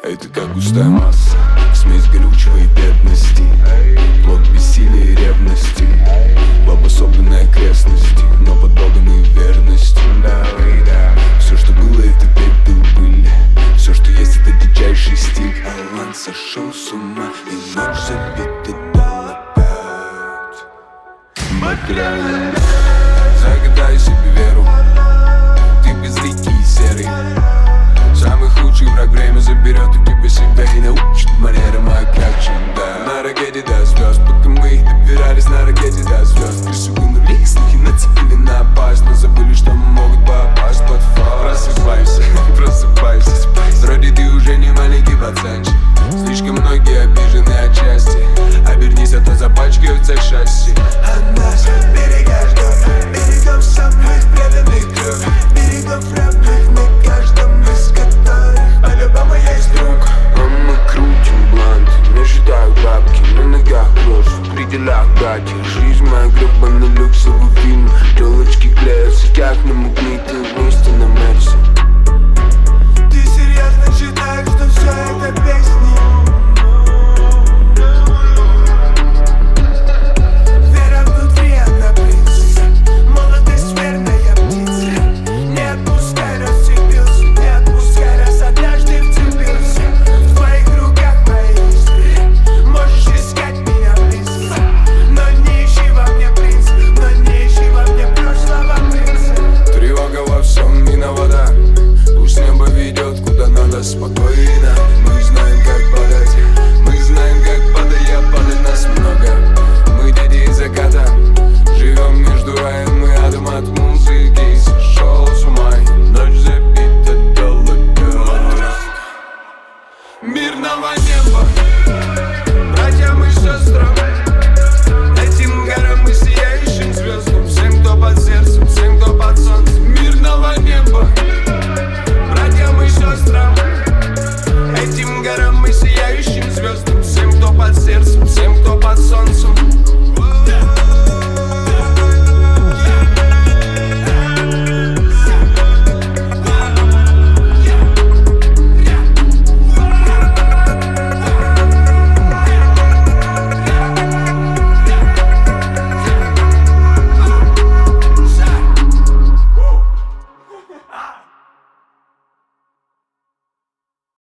Это как густая масса, смесь горючего и бедности, плод бессилия и ревности, в обособленной окрестности, но под Богом и верностью. Все, что было, это пепел пыль, все, что есть, это дичайший стиль. Алан сошел с ума, и ночь забита дал опять. Материальный, загадай себе веру, ты безликий и серый. Самый худший враг время заберет у тебя себя и научит манерам крепче, да. На ракете до звезд, пока мы их добирались на ракете до звезд. Присугнули слухи, нацепили на опасть, но забыли, что могут попасть под фал. Просыпайся, просыпайся, вроде ты уже не маленький пацанчик. Слишком многие обижены отчасти, обернись, а то запачкаются шасси. А нас берега ждет, берегов самых преданных кровь, берегов равных на каждом из которых по-любому есть друг. А мы крутим бланты, не считаю бабки, на ногах брошь, в пределах братья. Жизнь моя гребаный люксовый фильм, телочки клеятся, как на магниты вместе на Мерсе.